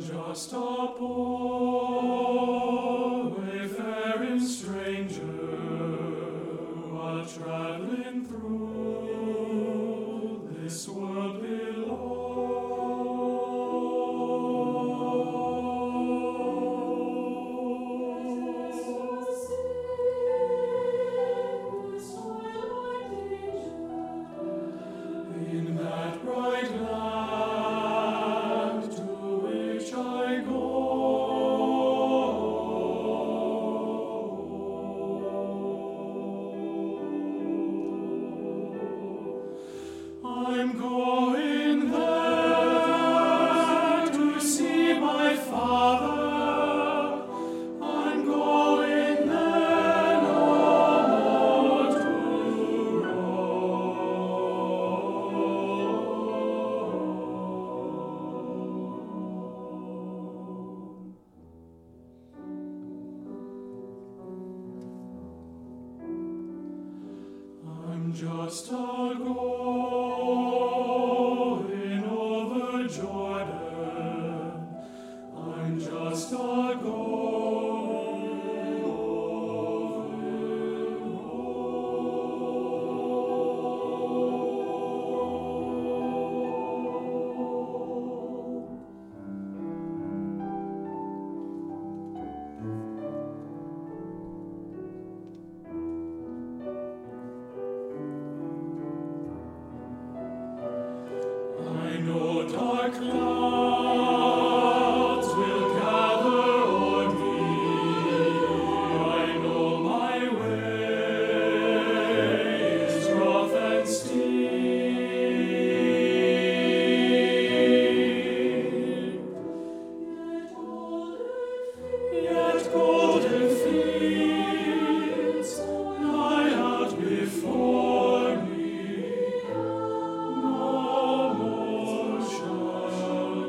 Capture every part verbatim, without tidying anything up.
just a poor wayfaring stranger, while traveling through this world below. In that bright land to which I go, I'm going there to see my Father. I'm going there no more to I'm just a going over Jordan. I'm just a going I know dark clouds will gather o'er me. I know my way is rough and steep. Yet golden fields lie out before me. No more shall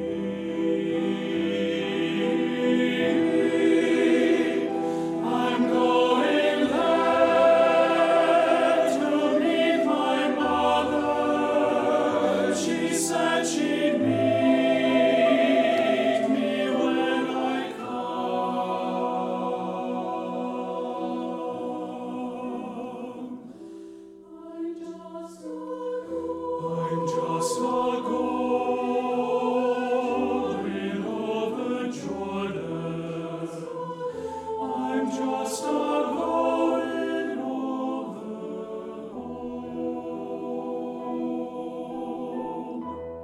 weep. I'm going there to meet my mother. She said she'd meet me when I come. I'm just a going over Jordan. I'm just a going over home.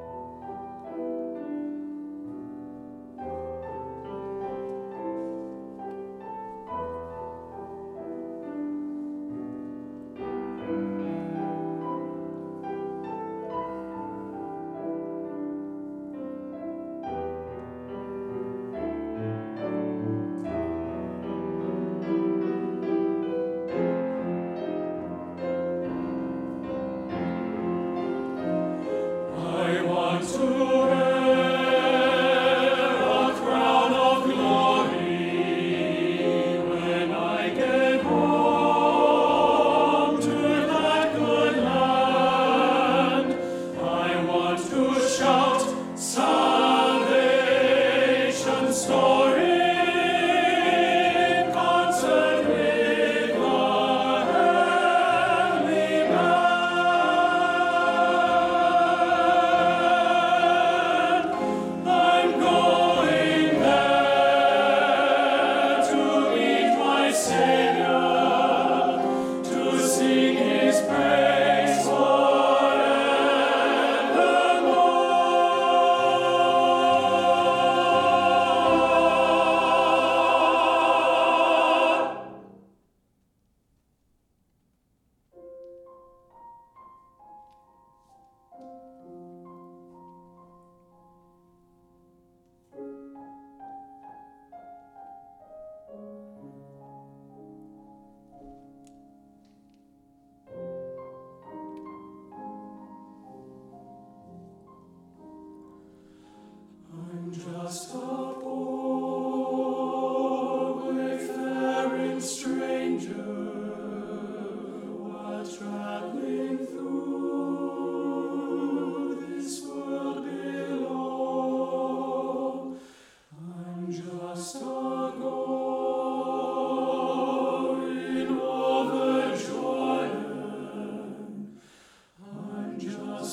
I want to wear a crown of glory when I get home to that good land. I want to shout salvation story in concert with the heavenly band. I'm going there to meet my Savior, to sing His praise forevermore. I'm just a poor wayfaring stranger, while traveling through this world below.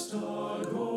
just a